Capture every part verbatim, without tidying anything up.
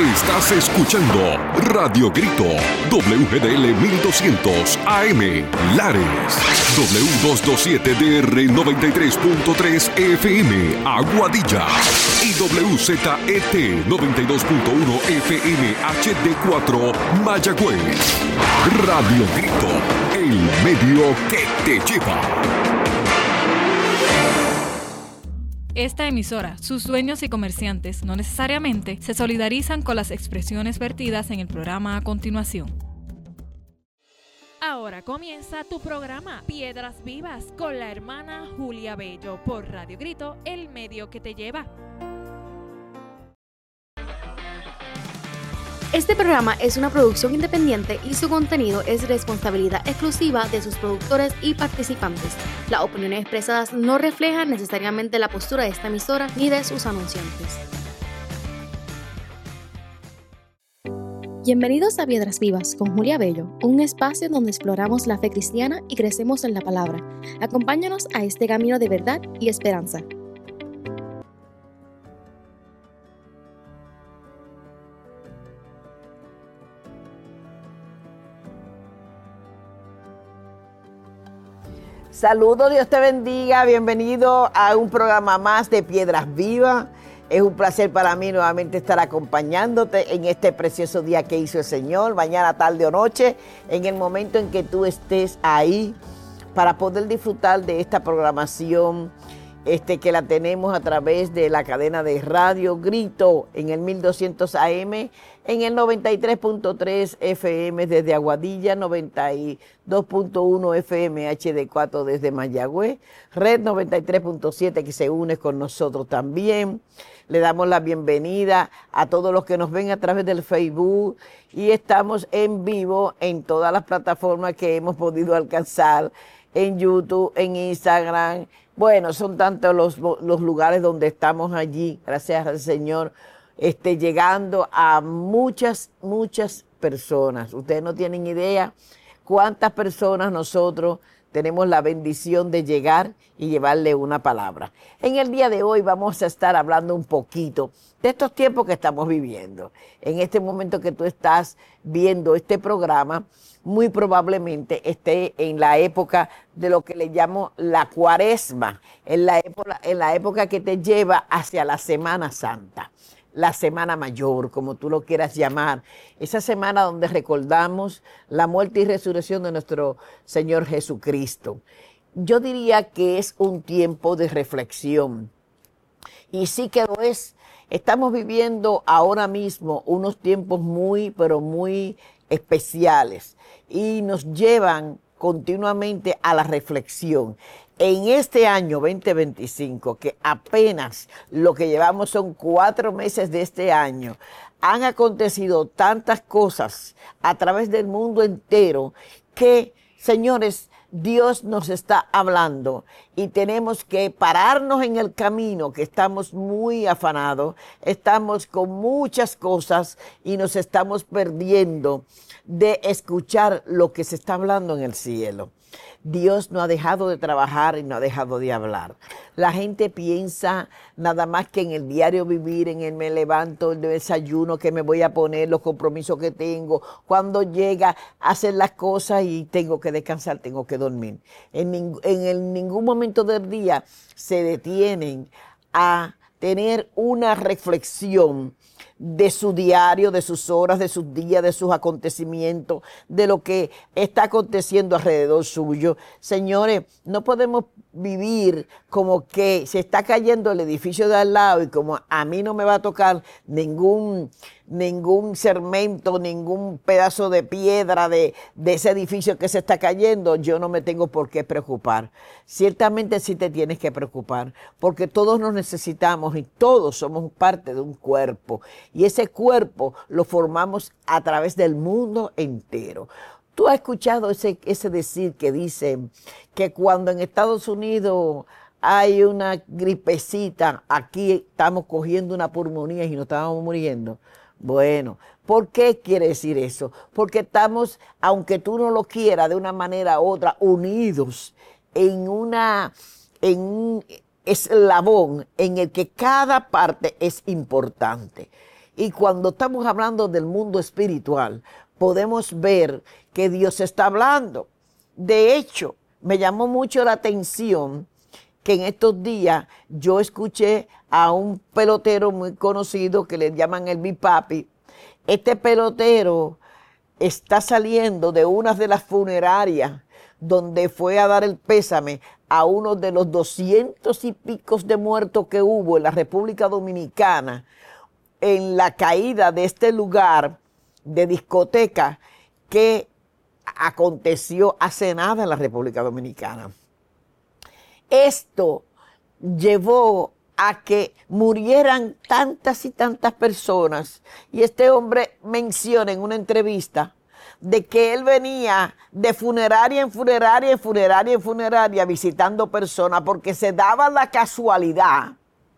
Estás escuchando Radio Grito, W G D L mil doscientos A M, Lares, W doscientos veintisiete D R noventa y tres punto tres F M, Aguadilla, y W Z E T noventa y dos punto uno F M H D cuatro, Mayagüez. Radio Grito, el medio que te lleva. Esta emisora, sus dueños y comerciantes no necesariamente se solidarizan con las expresiones vertidas en el programa a continuación. Ahora comienza tu programa Piedras Vivas con la hermana Julia Bello por Radio Grito, el medio que te lleva. Este programa es una producción independiente y su contenido es responsabilidad exclusiva de sus productores y participantes. Las opiniones expresadas no reflejan necesariamente la postura de esta emisora ni de sus anunciantes. Bienvenidos a Piedras Vivas con Julia Bello, un espacio donde exploramos la fe cristiana y crecemos en la palabra. Acompáñanos a este camino de verdad y esperanza. Saludos, Dios te bendiga, bienvenido a un programa más de Piedras Vivas. Es un placer para mí nuevamente estar acompañándote en este precioso día que hizo el Señor, mañana, tarde o noche, en el momento en que tú estés ahí para poder disfrutar de esta programación este, que la tenemos a través de la cadena de Radio Grito en el mil doscientos A M, en el noventa y tres punto tres F M desde Aguadilla, noventa y dos punto uno F M H D cuatro desde Mayagüez, Red noventa y tres punto siete que se une con nosotros también. Le damos la bienvenida a todos los que nos ven a través del Facebook y estamos en vivo en todas las plataformas que hemos podido alcanzar, en YouTube, en Instagram. Bueno, son tantos los, los lugares donde estamos allí, gracias al Señor, este, llegando a muchas, muchas personas. Ustedes no tienen idea cuántas personas nosotros tenemos la bendición de llegar y llevarle una palabra. En el día de hoy vamos a estar hablando un poquito de estos tiempos que estamos viviendo. En este momento que tú estás viendo este programa, muy probablemente esté en la época de lo que le llamo la cuaresma, en la época, en la época que te lleva hacia la Semana Santa, la Semana Mayor, como tú lo quieras llamar, esa semana donde recordamos la muerte y resurrección de nuestro Señor Jesucristo. Yo diría que es un tiempo de reflexión, y sí que lo es. Estamos viviendo ahora mismo unos tiempos muy, pero muy especiales y nos llevan continuamente a la reflexión. En este año veinte veinticinco, que apenas lo que llevamos son cuatro meses de este año, han acontecido tantas cosas a través del mundo entero que, señores, Dios nos está hablando y tenemos que pararnos en el camino, que estamos muy afanados, estamos con muchas cosas y nos estamos perdiendo de escuchar lo que se está hablando en el cielo. Dios no ha dejado de trabajar y no ha dejado de hablar. La gente piensa nada más que en el diario vivir, en el me levanto, el desayuno que me voy a poner, los compromisos que tengo, cuando llega a hacer las cosas y tengo que descansar, tengo que dormir. En, ning- en el, ningún momento del día se detienen a tener una reflexión de su diario, de sus horas, de sus días, de sus acontecimientos, de lo que está aconteciendo alrededor suyo. Señores, no podemos vivir como que se está cayendo el edificio de al lado y como a mí no me va a tocar ningún, ningún segmento, ningún pedazo de piedra de, de ese edificio que se está cayendo, yo no me tengo por qué preocupar. Ciertamente sí te tienes que preocupar, porque todos nos necesitamos y todos somos parte de un cuerpo. Y ese cuerpo lo formamos a través del mundo entero. Tú has escuchado ese, ese decir que dice que cuando en Estados Unidos hay una gripecita, aquí estamos cogiendo una pulmonía y nos estamos muriendo. Bueno, ¿por qué quiere decir eso? Porque estamos, aunque tú no lo quieras, de una manera u otra, unidos en una, en un eslabón en el que cada parte es importante. Y cuando estamos hablando del mundo espiritual, podemos ver que Dios está hablando. De hecho, me llamó mucho la atención que en estos días yo escuché a un pelotero muy conocido que le llaman el Big Papi. Este pelotero está saliendo de una de las funerarias donde fue a dar el pésame a uno de los doscientos y picos de muertos que hubo en la República Dominicana en la caída de este lugar de discoteca que aconteció hace nada en la República Dominicana. Esto llevó a que murieran tantas y tantas personas. Y este hombre menciona en una entrevista de que él venía de funeraria en funeraria, en funeraria, en funeraria, visitando personas, porque se daba la casualidad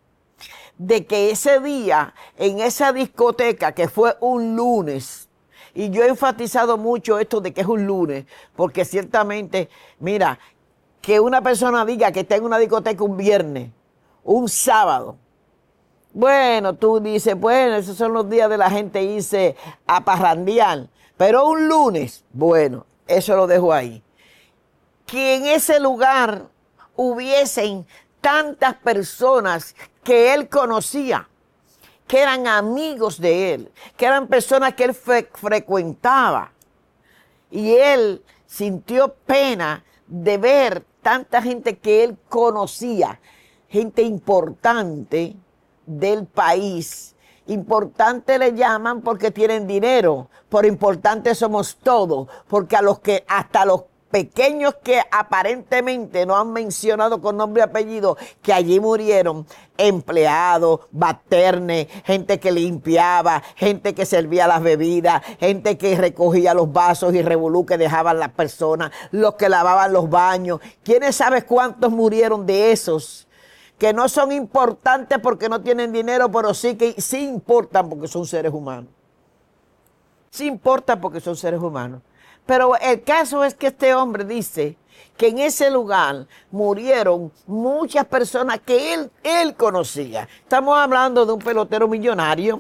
de que ese día, en esa discoteca, que fue un lunes, y yo he enfatizado mucho esto de que es un lunes, porque ciertamente, mira, que una persona diga que está en una discoteca un viernes, un sábado, bueno, tú dices, bueno, esos son los días de la gente irse a parrandear, pero un lunes, bueno, eso lo dejo ahí. Que en ese lugar hubiesen tantas personas que él conocía, que eran amigos de él, que eran personas que él fre- frecuentaba. Y él sintió pena de ver tanta gente que él conocía, gente importante del país. Importante le llaman porque tienen dinero, pero importantes somos todos, porque a los que hasta los pequeños que aparentemente no han mencionado con nombre y apellido, que allí murieron, empleados, baternes, gente que limpiaba, gente que servía las bebidas, gente que recogía los vasos y revolú que dejaban las personas, los que lavaban los baños. ¿Quiénes sabes cuántos murieron de esos? Que no son importantes porque no tienen dinero, pero sí que sí importan porque son seres humanos. Sí importan porque son seres humanos. Pero el caso es que este hombre dice que en ese lugar murieron muchas personas que él, él conocía. Estamos hablando de un pelotero millonario,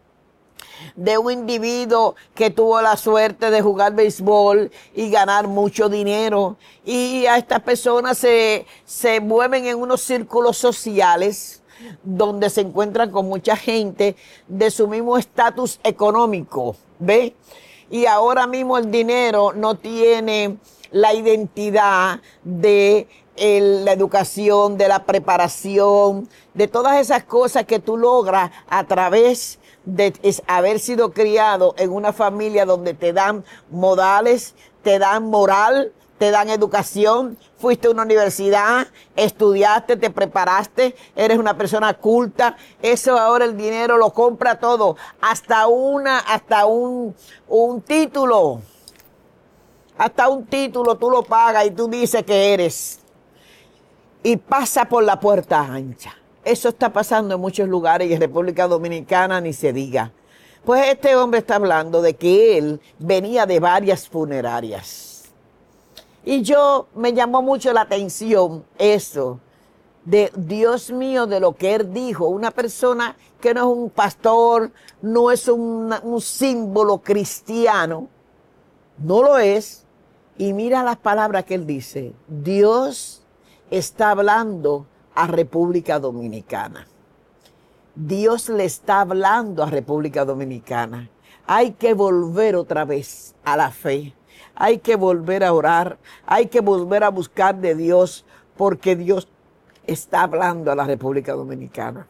de un individuo que tuvo la suerte de jugar béisbol y ganar mucho dinero. Y a estas personas se, se mueven en unos círculos sociales donde se encuentran con mucha gente de su mismo estatus económico, ¿ve? Y ahora mismo el dinero no tiene la identidad de el, la educación, de la preparación, de todas esas cosas que tú logras a través de es, haber sido criado en una familia donde te dan modales, te dan moral, te dan educación, fuiste a una universidad, estudiaste, te preparaste, eres una persona culta. Eso ahora el dinero lo compra todo, hasta una, hasta un, un título. Hasta un título tú lo pagas y tú dices que eres. Y pasa por la puerta ancha. Eso está pasando en muchos lugares y en República Dominicana ni se diga. Pues este hombre está hablando de que él venía de varias funerarias. Y yo, me llamó mucho la atención eso, de Dios mío, de lo que él dijo. Una persona que no es un pastor, no es un, un símbolo cristiano, no lo es. Y mira las palabras que él dice. Dios está hablando a República Dominicana. Dios le está hablando a República Dominicana. Hay que volver otra vez a la fe. Hay que volver a orar, hay que volver a buscar de Dios, porque Dios está hablando a la República Dominicana.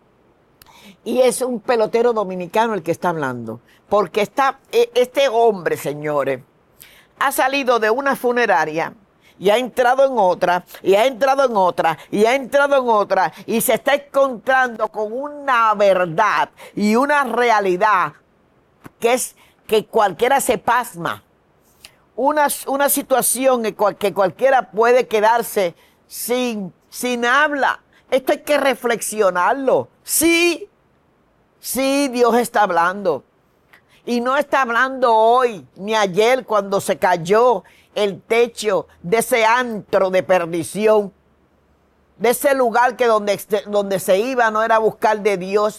Y es un pelotero dominicano el que está hablando, porque está, este hombre, señores, ha salido de una funeraria y ha entrado en otra, y ha entrado en otra, y ha entrado en otra, y se está encontrando con una verdad y una realidad que es que cualquiera se pasma. Una, una situación que, cual, que cualquiera puede quedarse sin, sin habla. Esto hay que reflexionarlo. Sí, sí, Dios está hablando. Y no está hablando hoy ni ayer cuando se cayó el techo de ese antro de perdición. De ese lugar que donde, donde se iba no era buscar de Dios,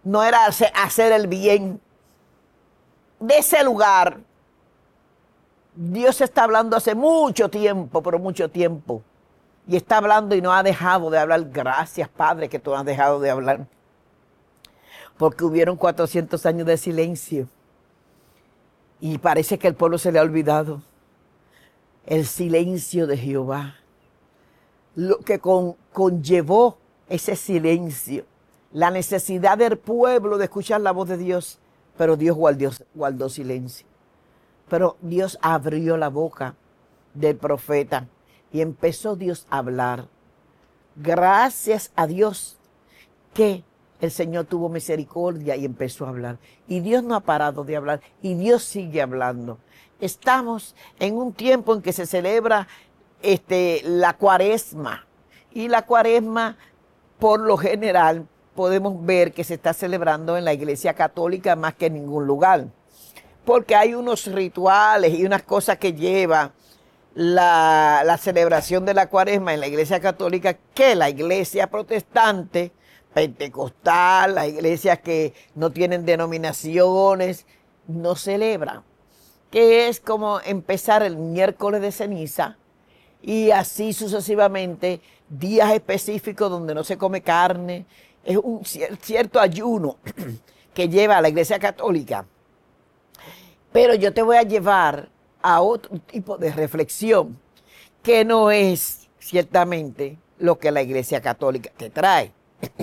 no era hacer el bien. De ese lugar, Dios está hablando hace mucho tiempo, pero mucho tiempo. Y está hablando y no ha dejado de hablar. Gracias, Padre, que tú no has dejado de hablar. Porque hubieron cuatrocientos años de silencio. Y parece que el pueblo se le ha olvidado. El silencio de Jehová. Lo que con, conllevó ese silencio. La necesidad del pueblo de escuchar la voz de Dios. Pero Dios guardó, guardó silencio. Pero Dios abrió la boca del profeta. Y empezó Dios a hablar. Gracias a Dios que el Señor tuvo misericordia y empezó a hablar. Y Dios no ha parado de hablar. Y Dios sigue hablando. Estamos en un tiempo en que se celebra este, la cuaresma. Y la cuaresma, por lo general, podemos ver que se está celebrando en la Iglesia Católica más que en ningún lugar. Porque hay unos rituales y unas cosas que lleva la, la celebración de la cuaresma en la Iglesia Católica que la Iglesia Protestante, Pentecostal, las iglesias que no tienen denominaciones, no celebran. Que es como empezar el miércoles de ceniza y así sucesivamente, días específicos donde no se come carne. Es un cierto ayuno que lleva a la Iglesia Católica. Pero yo te voy a llevar a otro tipo de reflexión que no es ciertamente lo que la Iglesia Católica te trae.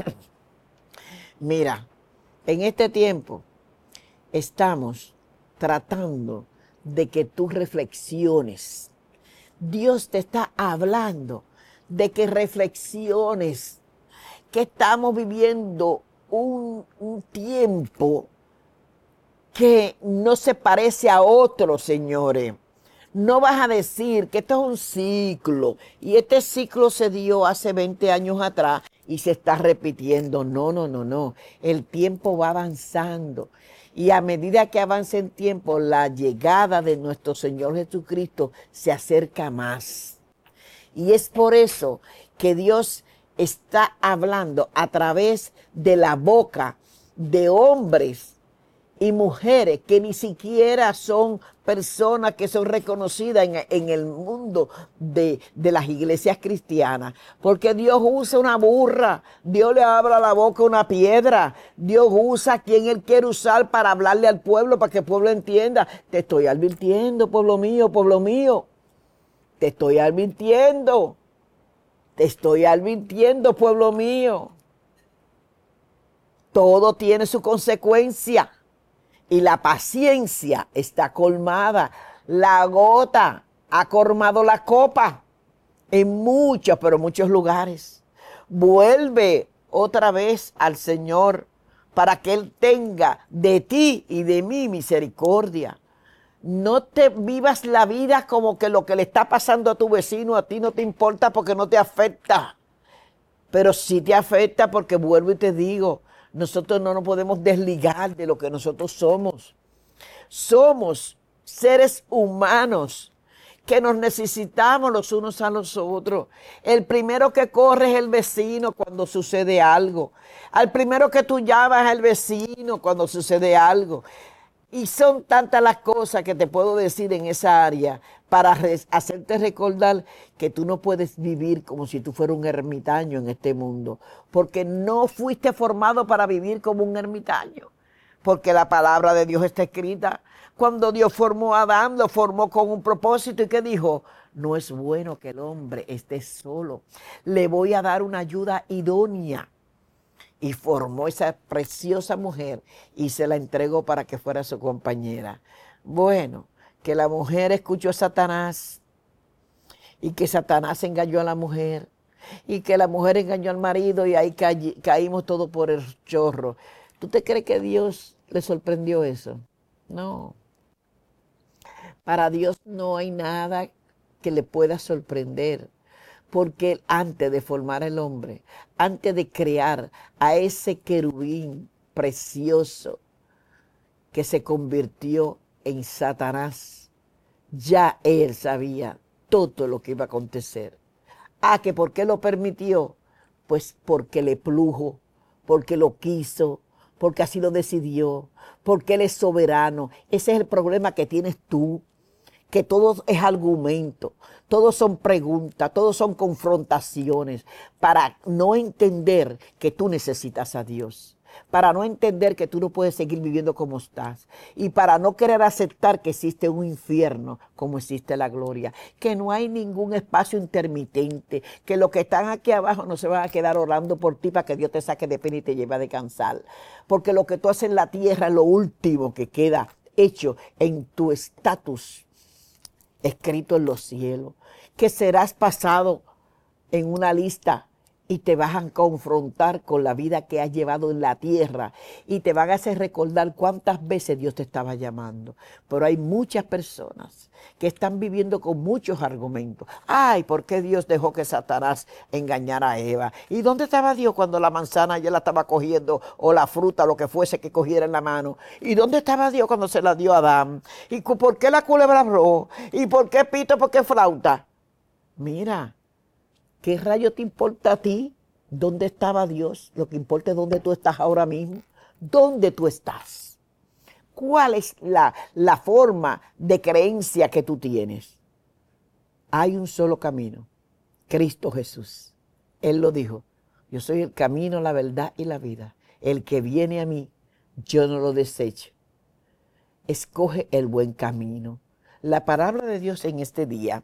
Mira, en este tiempo estamos tratando de que tú reflexiones. Dios te está hablando de que reflexiones, que estamos viviendo un, un tiempo que no se parece a otro, señores. No vas a decir que esto es un ciclo y este ciclo se dio hace veinte años atrás y se está repitiendo. No, no, no, no. El tiempo va avanzando y a medida que avanza el tiempo, la llegada de nuestro Señor Jesucristo se acerca más. Y es por eso que Dios está hablando a través de la boca de hombres y mujeres que ni siquiera son personas que son reconocidas en, en el mundo de, de las iglesias cristianas. Porque Dios usa una burra, Dios le abre la boca a una piedra, Dios usa a quien Él quiere usar para hablarle al pueblo, para que el pueblo entienda. Te estoy advirtiendo, pueblo mío, pueblo mío. Te estoy advirtiendo. Te estoy advirtiendo, pueblo mío. Todo tiene su consecuencia. Y la paciencia está colmada. La gota ha colmado la copa en muchos, pero muchos lugares. Vuelve otra vez al Señor para que Él tenga de ti y de mí misericordia. No te vivas la vida como que lo que le está pasando a tu vecino a ti no te importa porque no te afecta. Pero sí te afecta porque vuelvo y te digo, nosotros no nos podemos desligar de lo que nosotros somos. Somos seres humanos que nos necesitamos los unos a los otros. El primero que corre es el vecino cuando sucede algo. Al primero que tú llamas es el vecino cuando sucede algo. Y son tantas las cosas que te puedo decir en esa área para hacerte recordar que tú no puedes vivir como si tú fueras un ermitaño en este mundo. Porque no fuiste formado para vivir como un ermitaño. Porque la palabra de Dios está escrita. Cuando Dios formó a Adán, lo formó con un propósito. ¿Y qué dijo? No es bueno que el hombre esté solo. Le voy a dar una ayuda idónea. Y formó esa preciosa mujer y se la entregó para que fuera su compañera. Bueno, que la mujer escuchó a Satanás y que Satanás engañó a la mujer y que la mujer engañó al marido y ahí ca caímos todos por el chorro. ¿Tú te crees que Dios le sorprendió eso? No. Para Dios no hay nada que le pueda sorprender. Porque él, antes de formar el hombre, antes de crear a ese querubín precioso que se convirtió en Satanás, ya él sabía todo lo que iba a acontecer. Ah, que ¿por qué lo permitió? Pues porque le plujo, porque lo quiso, porque así lo decidió, porque Él es soberano. Ese es el problema que tienes tú, que todo es argumento, todos son preguntas, todos son confrontaciones, para no entender que tú necesitas a Dios, para no entender que tú no puedes seguir viviendo como estás y para no querer aceptar que existe un infierno como existe la gloria, que no hay ningún espacio intermitente, que los que están aquí abajo no se van a quedar orando por ti para que Dios te saque de pena y te lleve a descansar, porque lo que tú haces en la tierra es lo último que queda hecho en tu estatus escrito en los cielos, que serás pasado en una lista y te vas a confrontar con la vida que has llevado en la tierra y te van a hacer recordar cuántas veces Dios te estaba llamando. Pero hay muchas personas que están viviendo con muchos argumentos. Ay, ¿por qué Dios dejó que Satanás engañara a Eva? ¿Y dónde estaba Dios cuando la manzana ya la estaba cogiendo o la fruta, lo que fuese que cogiera en la mano? ¿Y dónde estaba Dios cuando se la dio a Adán? ¿Y por qué la culebra rojo? ¿Y por qué pito? ¿Por qué flauta? Mira, ¿qué rayo te importa a ti? ¿Dónde estaba Dios? Lo que importa es dónde tú estás ahora mismo. ¿Dónde tú estás? ¿Cuál es la, la forma de creencia que tú tienes? Hay un solo camino, Cristo Jesús. Él lo dijo, yo soy el camino, la verdad y la vida. El que viene a mí, yo no lo desecho. Escoge el buen camino. La palabra de Dios en este día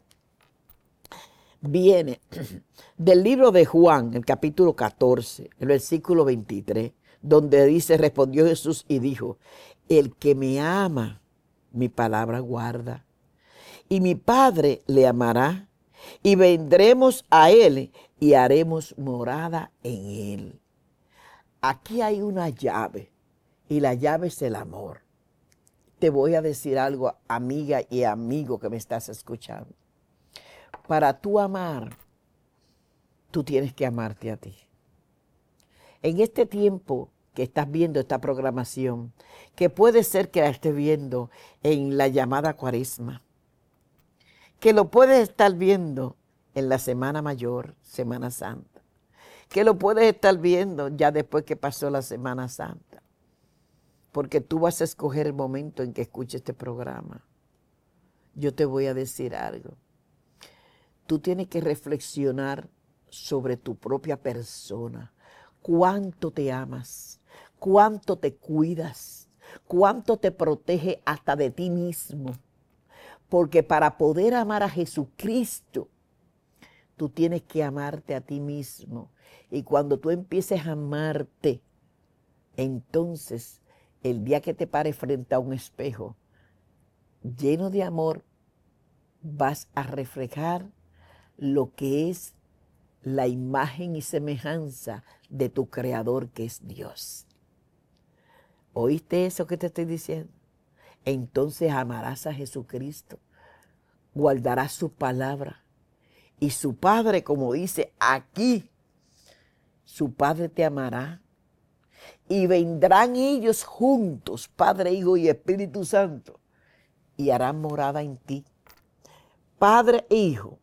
viene del libro de Juan, el capítulo catorce, el versículo veintitrés, donde dice, respondió Jesús y dijo, el que me ama, mi palabra guarda, y mi Padre le amará, y vendremos a él y haremos morada en él. Aquí hay una llave, y la llave es el amor. Te voy a decir algo, amiga y amigo que me estás escuchando. Para tú amar, tú tienes que amarte a ti. En este tiempo que estás viendo esta programación, que puede ser que la estés viendo en la llamada Cuaresma, que lo puedes estar viendo en la Semana Mayor, Semana Santa, que lo puedes estar viendo ya después que pasó la Semana Santa, porque tú vas a escoger el momento en que escuches este programa. Yo te voy a decir algo. Tú tienes que reflexionar sobre tu propia persona. Cuánto te amas, cuánto te cuidas, cuánto te protege hasta de ti mismo. Porque para poder amar a Jesucristo, tú tienes que amarte a ti mismo. Y cuando tú empieces a amarte, entonces el día que te pares frente a un espejo lleno de amor, vas a reflejar lo que es la imagen y semejanza de tu Creador, que es Dios. ¿Oíste eso que te estoy diciendo? Entonces amarás a Jesucristo, guardarás su palabra, y su Padre, como dice aquí, su Padre te amará, y vendrán ellos juntos, Padre, Hijo y Espíritu Santo, y harán morada en ti. Padre e Hijo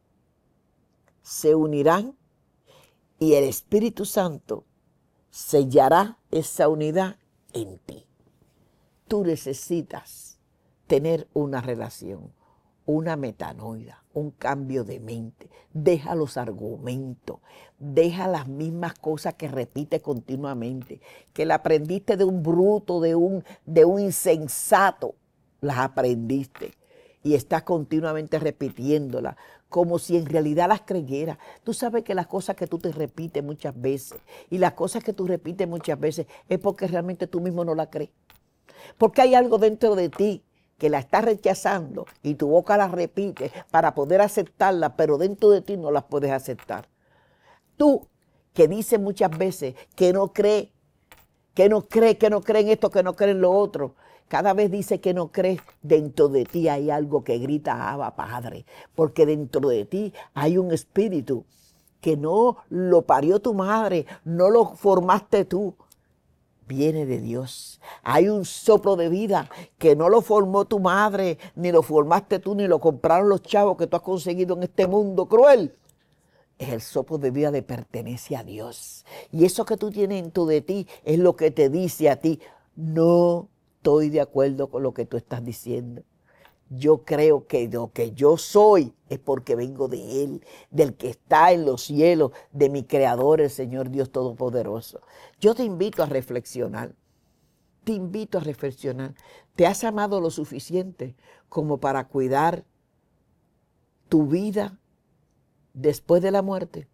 se unirán y el Espíritu Santo sellará esa unidad en ti. Tú necesitas tener una relación, una metanoia, un cambio de mente. Deja los argumentos, deja las mismas cosas que repite continuamente, que la aprendiste de un bruto, de un, de un insensato, las aprendiste y estás continuamente repitiéndolas, como si en realidad las creyeras. Tú sabes que las cosas que tú te repites muchas veces, y las cosas que tú repites muchas veces, es porque realmente tú mismo no las crees. Porque hay algo dentro de ti que la estás rechazando y tu boca la repite para poder aceptarla, pero dentro de ti no las puedes aceptar. Tú, que dices muchas veces que no crees, que no crees, que no crees en esto, que no crees en lo otro, cada vez dice que no crees, dentro de ti hay algo que grita, Abba, Padre, porque dentro de ti hay un espíritu que no lo parió tu madre, no lo formaste tú, viene de Dios. Hay un soplo de vida que no lo formó tu madre, ni lo formaste tú, ni lo compraron los chavos que tú has conseguido en este mundo cruel. es el soplo de vida que pertenece a Dios. Y eso que tú tienes dentro de ti es lo que te dice a ti, no estoy de acuerdo con lo que tú estás diciendo. Yo creo que lo que yo soy es porque vengo de Él, del que está en los cielos, de mi Creador, el Señor Dios Todopoderoso. Yo te invito a reflexionar. Te invito a reflexionar. ¿Te has amado lo suficiente como para cuidar tu vida después de la muerte?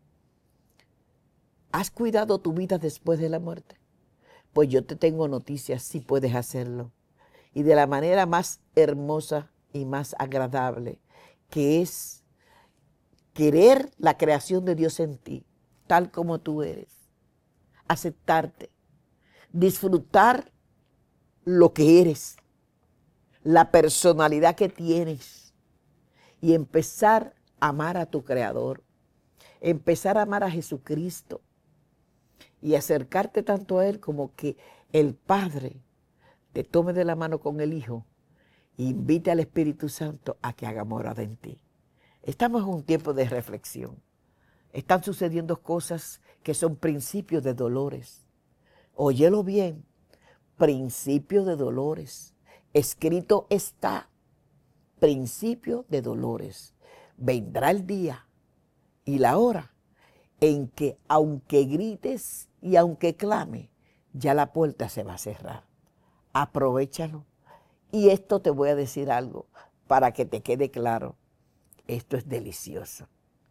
¿Has cuidado tu vida después de la muerte? Pues yo te tengo noticias, sí puedes hacerlo. Y de la manera más hermosa y más agradable, que es querer la creación de Dios en ti, tal como tú eres. Aceptarte, disfrutar lo que eres, la personalidad que tienes y empezar a amar a tu Creador, empezar a amar a Jesucristo y acercarte tanto a Él como que el Padre te tome de la mano con el Hijo e invite al Espíritu Santo a que haga morada en ti. Estamos en un tiempo de reflexión. Están sucediendo cosas que son principios de dolores. Óyelo bien, principio de dolores. Escrito está, principio de dolores. Vendrá el día y la hora en que aunque grites y aunque clame, ya la puerta se va a cerrar. Aprovéchalo. Y esto te voy a decir algo para que te quede claro. Esto es delicioso.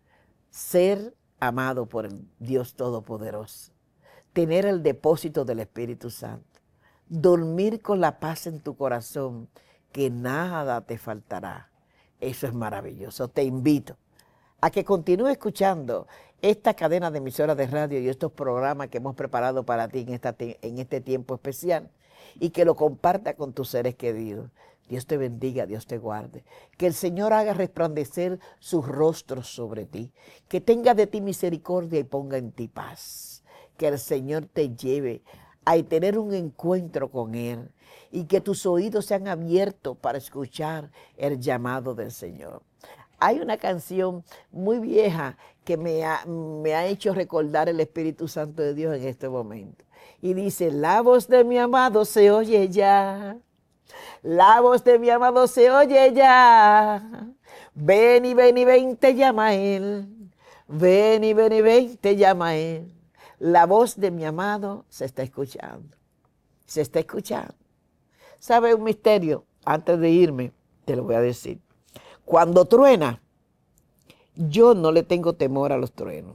Ser amado por el Dios Todopoderoso. Tener el depósito del Espíritu Santo. Dormir con la paz en tu corazón, que nada te faltará. Eso es maravilloso. Te invito a que continúe escuchando esta cadena de emisoras de radio y estos programas que hemos preparado para ti en, esta, en este tiempo especial, y que lo comparta con tus seres queridos. Dios te bendiga, Dios te guarde. Que el Señor haga resplandecer sus rostros sobre ti. Que tenga de ti misericordia y ponga en ti paz. Que el Señor te lleve a tener un encuentro con Él y que tus oídos sean abiertos para escuchar el llamado del Señor. Hay una canción muy vieja que me ha, me ha hecho recordar el Espíritu Santo de Dios en este momento. Y dice, la voz de mi amado se oye ya. La voz de mi amado se oye ya. Ven y ven y ven, te llama a Él. Ven y ven y ven, te llama a Él. La voz de mi amado se está escuchando. Se está escuchando. ¿Sabe un misterio? Antes de irme, te lo voy a decir. Cuando truena, yo no le tengo temor a los truenos.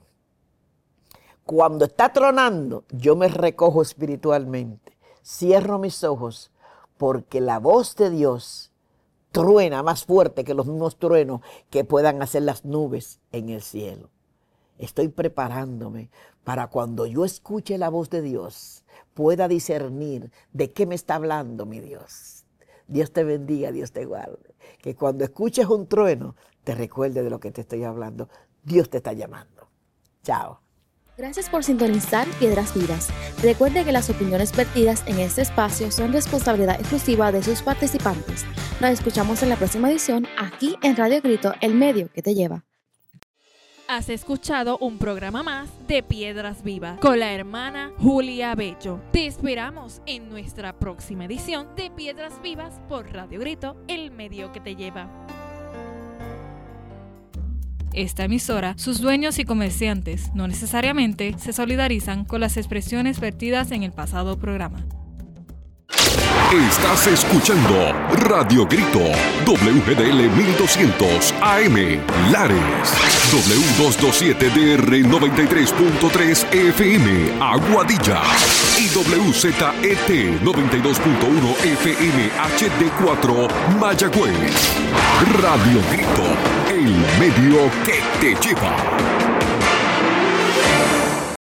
Cuando está tronando, yo me recojo espiritualmente. Cierro mis ojos porque la voz de Dios truena más fuerte que los mismos truenos que puedan hacer las nubes en el cielo. Estoy preparándome para cuando yo escuche la voz de Dios, pueda discernir de qué me está hablando mi Dios. Dios te bendiga, Dios te guarde. Que cuando escuches un trueno, te recuerde de lo que te estoy hablando. Dios te está llamando. Chao. Gracias por sintonizar Piedras Vivas. Recuerde que las opiniones vertidas en este espacio son responsabilidad exclusiva de sus participantes. Nos escuchamos en la próxima edición aquí en Radio Grito, el medio que te lleva. Has escuchado un programa más de Piedras Vivas con la hermana Julia Bello. Te esperamos en nuestra próxima edición de Piedras Vivas por Radio Grito, el medio que te lleva. Esta emisora, sus dueños y comerciantes no necesariamente se solidarizan con las expresiones vertidas en el pasado programa. Estás escuchando Radio Grito, W G D L mil doscientos A M, Lares, W doscientos veintisiete D R noventa y tres punto tres F M, Aguadilla, y W Z E T noventa y dos punto uno F M H D cuatro, Mayagüez. Radio Grito, el medio que te lleva.